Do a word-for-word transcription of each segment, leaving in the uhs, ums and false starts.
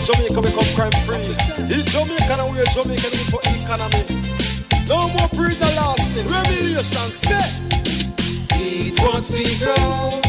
Jamaica become crime free. In Jamaica and we're Jamaican for economy. No more breeder lasting. Revelation set. Eat what we grow.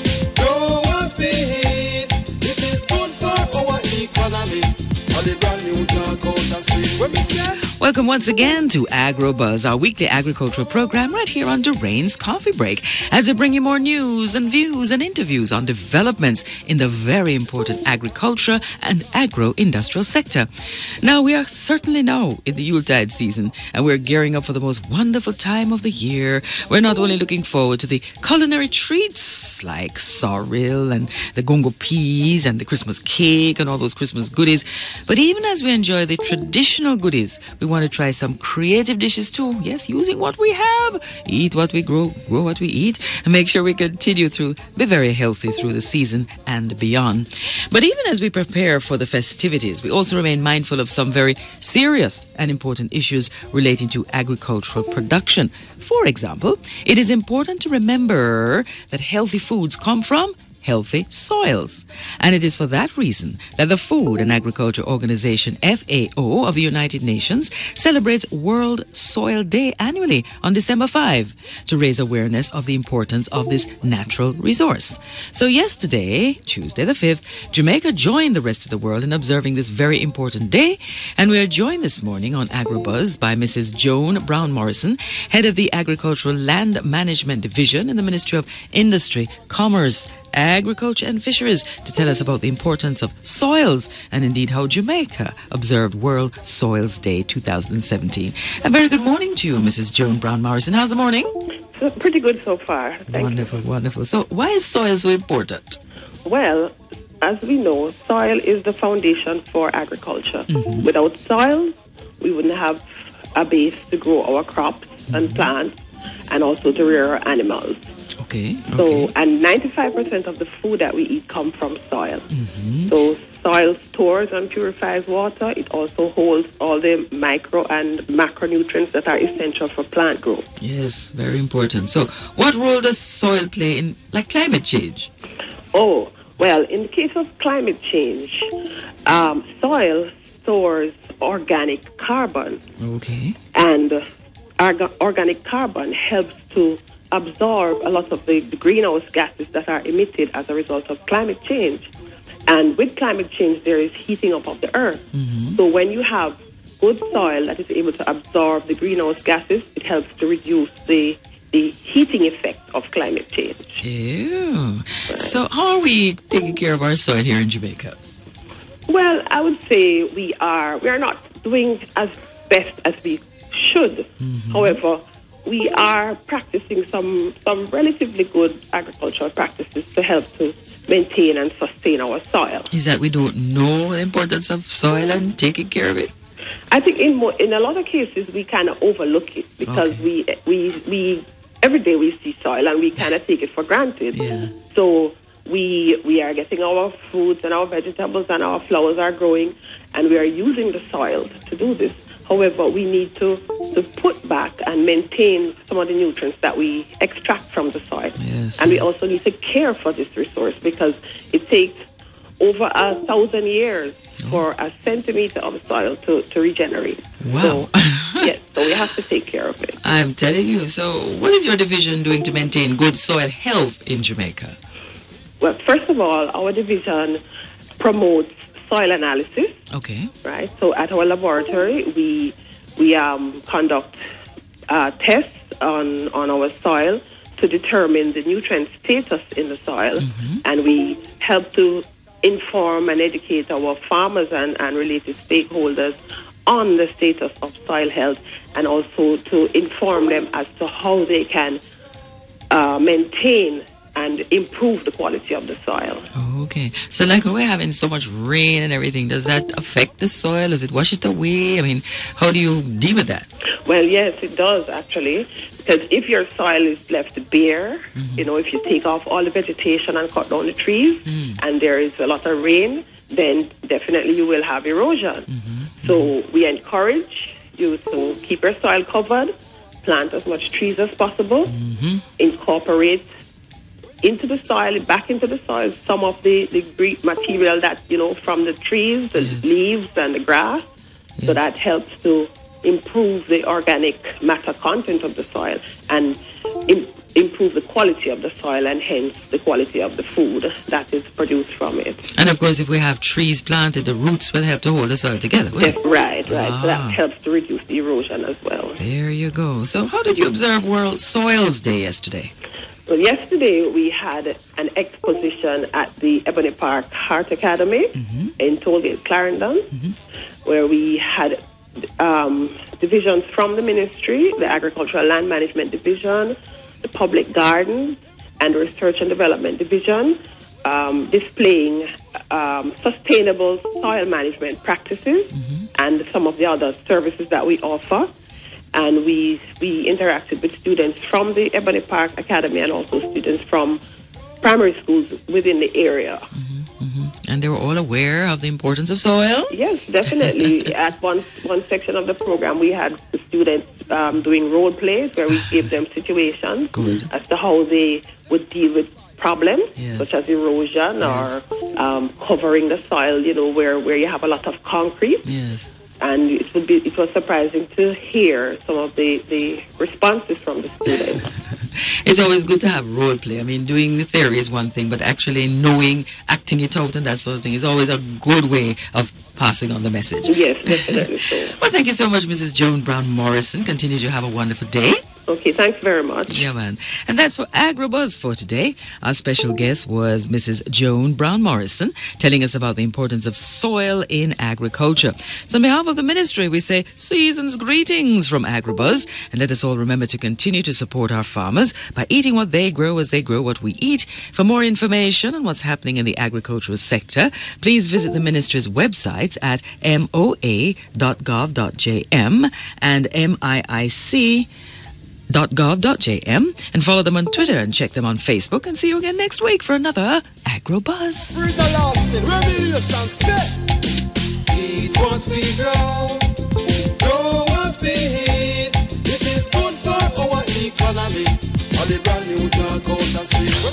Grow what we eat. It is good for our economy. And the brand new talk out the street. When we say welcome once again to AgroBuzz, our weekly agricultural program right here on Durain's Coffee Break, as we bring you more news and views and interviews on developments in the very important agriculture and agro-industrial sector. Now, we are certainly now in the Yuletide season, and we're gearing up for the most wonderful time of the year. We're not only looking forward to the culinary treats like sorrel and the gongo peas and the Christmas cake and all those Christmas goodies, but even as we enjoy the traditional goodies, we want to try some creative dishes too. Yes, using what we have. Eat what we grow, grow what we eat, and make sure we continue through, be very healthy through the season and beyond. But even as we prepare for the festivities, we also remain mindful of some very serious and important issues relating to agricultural production. For example, it is important to remember that healthy foods come from healthy soils. And it is for that reason that the Food and Agriculture Organization, F A O, of the United Nations celebrates World Soil Day annually on December fifth to raise awareness of the importance of this natural resource. So yesterday, Tuesday the fifth, Jamaica joined the rest of the world in observing this very important day, and we are joined this morning on AgroBuzz by Missus Joan Brown Morrison, head of the Agricultural Land Management Division in the Ministry of Industry, Commerce, Agriculture and Fisheries, to tell us about the importance of soils and indeed how Jamaica observed World Soils Day two thousand seventeen. A very good morning to you, Missus Joan Brown Morrison. How's the morning? So, pretty good so far. Thank wonderful, you. wonderful. So why is soil so important? Well, as we know, soil is the foundation for agriculture. Mm-hmm. Without soil, we wouldn't have a base to grow our crops mm-hmm. and plants and also to rear our animals. Okay, okay. So, and ninety-five percent of the food that we eat come from soil. Mm-hmm. So, soil stores and purifies water. It also holds all the micro and macronutrients that are essential for plant growth. Yes, very important. So, what role does soil play in, like, climate change? Oh, well, in the case of climate change, um, soil stores organic carbon. Okay. And uh, orga- organic carbon helps to absorb a lot of the, the greenhouse gases that are emitted as a result of climate change. And with climate change, there is heating up of the earth. Mm-hmm. So when you have good soil that is able to absorb the greenhouse gases, it helps to reduce the, the heating effect of climate change. Ew. Right. So how are we taking care of our soil here in Jamaica? Well, I would say we are, we are not doing as best as we should. Mm-hmm. However, we are practicing some some relatively good agricultural practices to help to maintain and sustain our soil. Is that we don't know the importance of soil and taking care of it? I think in mo- in a lot of cases we kind of overlook it because okay. we we we every day we see soil and we kind of take it for granted. Yeah. So we we are getting our fruits and our vegetables and our flowers are growing, and we are using the soil to do this. However, we need to, to put back and maintain some of the nutrients that we extract from the soil. Yes. And we also need to care for this resource because it takes over a thousand years oh. for a centimeter of soil to, to regenerate. Wow. So, yes, so we have to take care of it. I'm telling you. So what is your division doing to maintain good soil health in Jamaica? Well, first of all, our division promotes soil analysis. Okay. Right. So at our laboratory, we we um, conduct uh, tests on, on our soil to determine the nutrient status in the soil, mm-hmm. and we help to inform and educate our farmers and, and related stakeholders on the status of soil health, and also to inform them as to how they can uh, maintain and improve the quality of the soil. Oh, okay. So like we're having so much rain and everything, does that affect the soil? Does it wash it away? I mean, how do you deal with that? Well, yes, it does actually. Because if your soil is left bare, mm-hmm. you know, if you take off all the vegetation and cut down the trees, mm. and there is a lot of rain, then definitely you will have erosion. Mm-hmm. So mm-hmm. we encourage you to keep your soil covered, plant as much trees as possible, mm-hmm. incorporate into the soil, back into the soil, some of the, the great material that, you know, from the trees, the Yes. leaves and the grass. Yes. So that helps to improve the organic matter content of the soil and im- improve the quality of the soil and hence the quality of the food that is produced from it. And of course, if we have trees planted, the roots will help to hold the soil together. will it? Yes, right, right. So Ah. that helps to reduce the erosion as well. There you go. So how did you observe World Soils Day yesterday? So yesterday we had an exposition at the Ebony Park Art Academy Mm-hmm. in Tollgate, Clarendon, where we had um, divisions from the ministry, the Agricultural Land Management Division, the Public Garden, and the Research and Development Division, um, displaying um, sustainable soil management practices and some of the other services that we offer. And we we interacted with students from the Ebony Park Academy and also students from primary schools within the area. And they were all aware of the importance of soil? Yes, definitely. At one one section of the program, we had the students um, doing role plays where we gave them situations Good. as to how they would deal with problems Yes. such as erosion or um, covering the soil, you know, where, where you have a lot of concrete. Yes. And it would be it was surprising to hear some of the, the responses from the students. It's always good to have role play. I mean, doing the theory is one thing, but actually knowing, acting it out and that sort of thing is always a good way of passing on the message. Yes, definitely so. Well, thank you so much, Missus Joan Brown Morrison. Continue to have a wonderful day. Okay, thanks very much. Yeah, man. And that's for AgriBuzz for today. Our special guest was Missus Joan Brown Morrison, telling us about the importance of soil in agriculture. So on behalf of the ministry, we say season's greetings from AgriBuzz, and let us all remember to continue to support our farmers by eating what they grow as they grow what we eat. For more information on what's happening in the agricultural sector, please visit the ministry's websites at m o a dot gov dot j m and M I I C dot gov dot j m, and follow them on Twitter and check them on Facebook, and see you again next week for another AgriBuzz. Breathe the lasting, remediation, set. Eat what we grow.